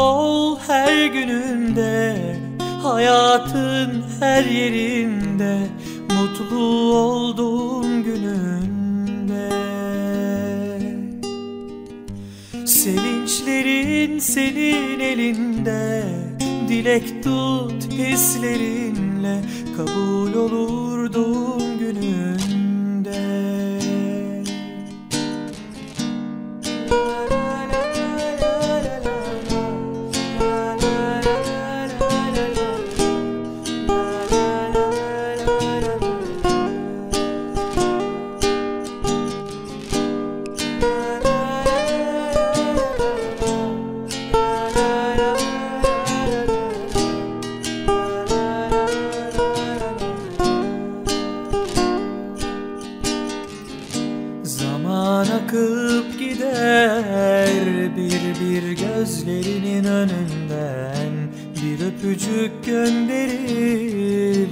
ol her gününde, hayatın her yerinde, mutlu olduğun gününde. Sevinçlerin senin elinde, dilek tut hislerinle, kabul olur doğum gününde. Zaman akıp gider bir bir gözlerinin önünden, bir öpücük gönderir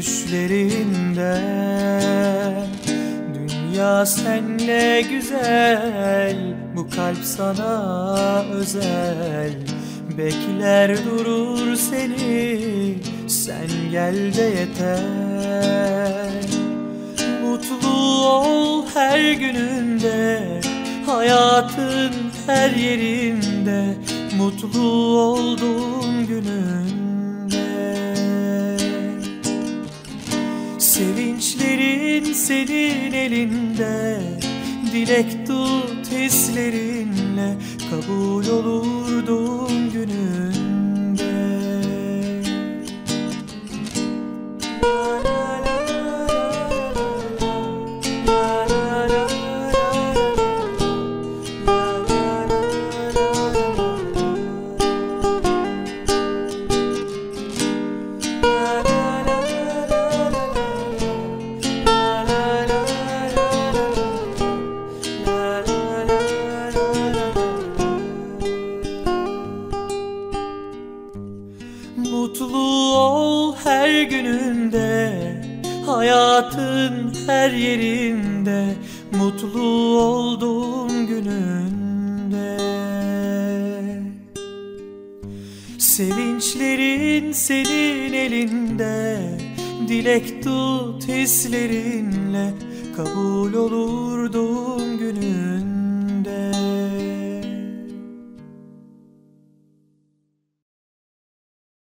düşlerinden. Dünya senle güzel, bu kalp sana özel, bekler durur seni, sen gel de yeter. Mutlu ol her gününde, hayatın her yerinde, mutlu olduğun gününde. Sevinçlerin senin elinde, dilek tut hislerinle, kabul olur doğum gününde. Mutlu ol her gününde, hayatın her yerinde, mutlu olduğun gününde. Sevinçlerin senin elinde, dilek tut hislerinle, kabul olur doğum gününde.